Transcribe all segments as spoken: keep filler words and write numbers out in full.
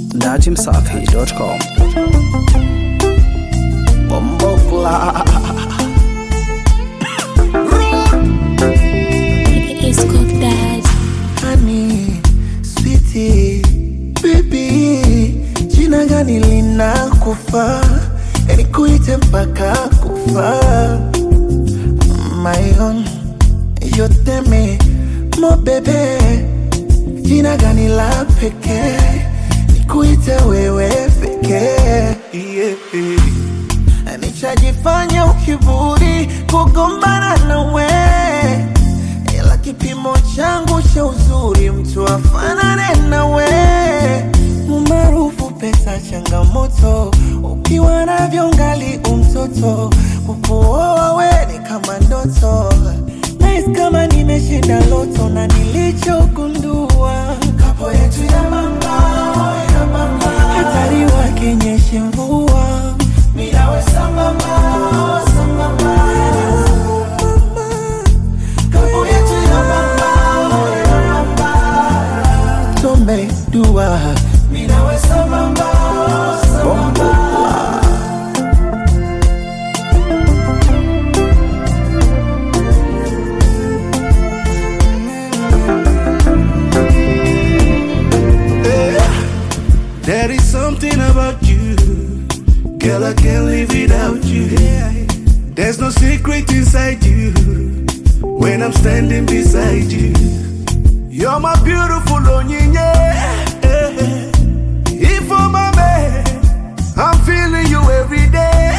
dachimsafi dot com. Bombokla It's cooked that honey, sweetie, baby, jina gani lina kufa, nikuite mpaka kufa. My own, yote me, mo bebe, jina gani la peke, nikuite wewe peke. Yeah. Nishajifanya ukiburi kugombana nawe, ila kipimo changu cha uzuri mtu afanane nawe. Umaarufu pesa changamoto, ukiwa navyo ngali umtoto, kukuoa we ni kama ndoto. Nice kama nimeshinda loto na nilichogundua, kapo yetu ya mama, ya mama, hatari wakinyeshe mvua, minawe sambamba, sambamba. Kapo yetu ya mama, ya mama, tombe dua, minawe sambamba, sambamba. There is something about you, girl, I can't live without you. There's no secret inside you when I'm standing beside you. You're my beautiful Onyinye. If I'm a man, I'm feeling you every day.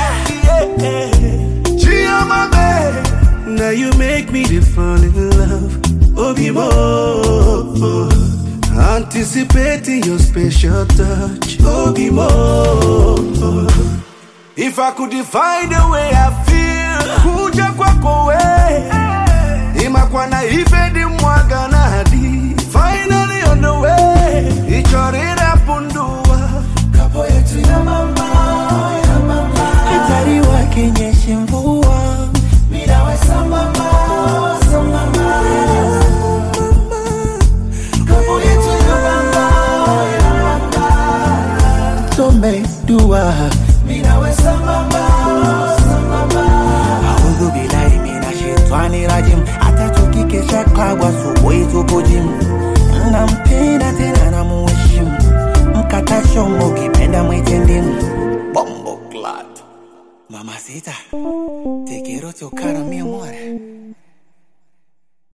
Gee, I'm a man. Now you make me to fall in love. Obi-mo, anticipating your special touch. Obi-mo, if I could define the way I feel, kuja kwako we, imakwa na ifedi mwaga na hadi. Finally on the way, ichorira pundua, kapo yetu ya mama, ya mama, hatari wakinyeshe mvua, minawe sambamba, sambamba. Kapo yetu ya mama, ya mama, tombe dua, minawe sambamba, sambamba. Audhu billahi minash shaitani rajim, hata tukikesha klabu asubuhi tupo gym. Nampenda tena namuheshimu, mkata shomo ukipenda mwite ndimu. Bomboklat Mamacita, te quiero tocar, mi amor.